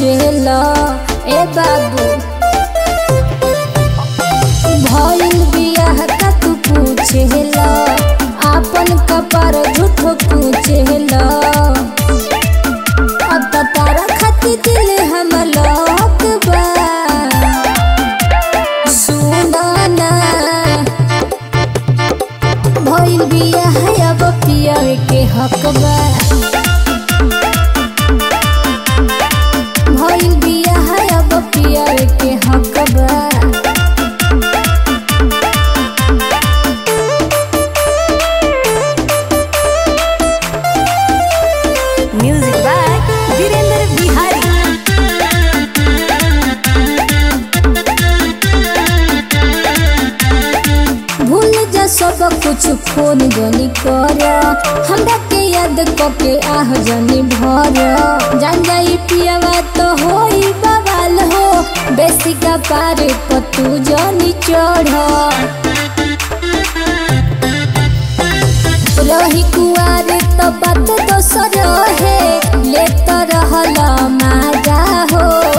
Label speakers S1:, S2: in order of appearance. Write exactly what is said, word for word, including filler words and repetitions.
S1: पूछेला ए बाबू भइल बियाह का तू पूछेला आपन कपार झूठो पूछेला अब तारा खाती दिल हम लोग बा सुनाना भइल बियाह अब पिया के हक बा भइल बियाह अब पिया के हक बा
S2: म्यूजिक बाय वीरेंद्र बिहारी।
S1: भूल जा सब कुछ फोन जनी कर हमरा के याद करके आह जनी भर जान जाई पियावा तो होई बवाल हो बेसी का पारे पतू जनी चढ़ रही कुआरे तो बात दोसर है ले तो रहल माजा हो